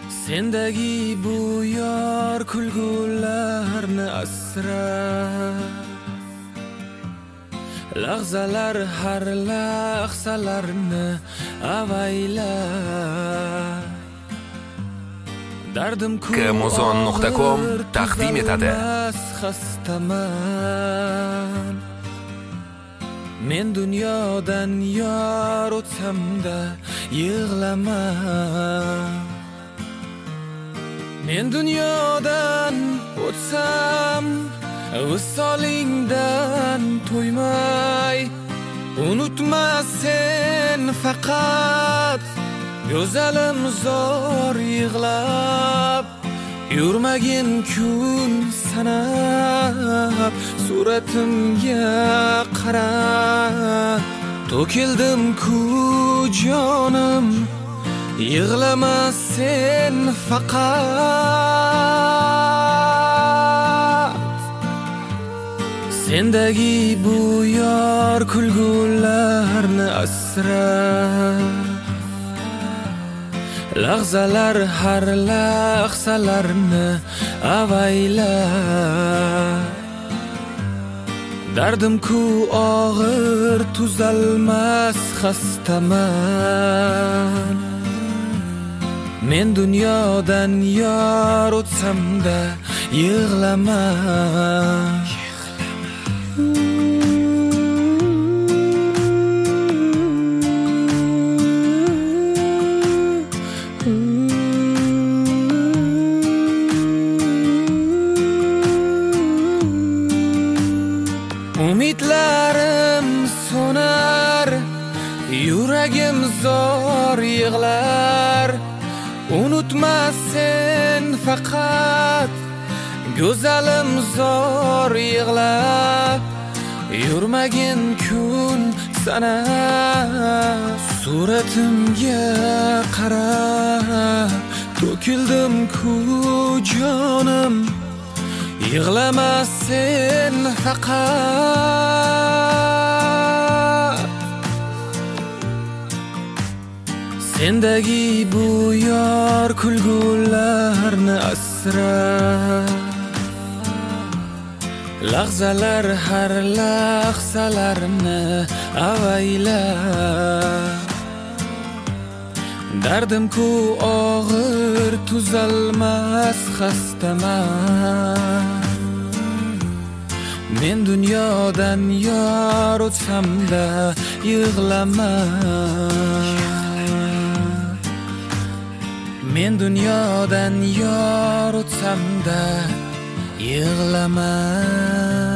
Sendagi bu yor kulgularni asra, lahzalar har lahzalarni avayla. Dardim Kmozon.com taqdim etadi. Xastaman. Men dunyodan yor o'tsam-da yig'laman. Men dunyodan o'tsam, visolingdan to'ymay, unutma sen faqat go'zalim zor yig'lab. Yurmagin kun sanab, suratimga qarab, to'kildim-ku jonim, yig'lama sen faqat. Sendagi bu yor kulgularni asra, lahzalar har lahzalarni avayla. Dardim-ku og'ir tuzalmas xastaman. Men dunyodan yor o'tsam-da yig'laman. Umidlarim so'nar, yuragim zor yig'lar. Unutma sen faqat go'zalim zor yig'lab. Yurmagin kun sanab, suratimga qarab, to'kildim-ku jonim, yig'lama sen faqat. Sendagi bu yor kulgularni asra, lahzalar har lahzalarni avayla. Dardim-ku og'ir tuzalmas xastaman. Men dunyodan yor o'tsam-da yig'laman. Men dunyodan yor o'tsam-da yig'laman.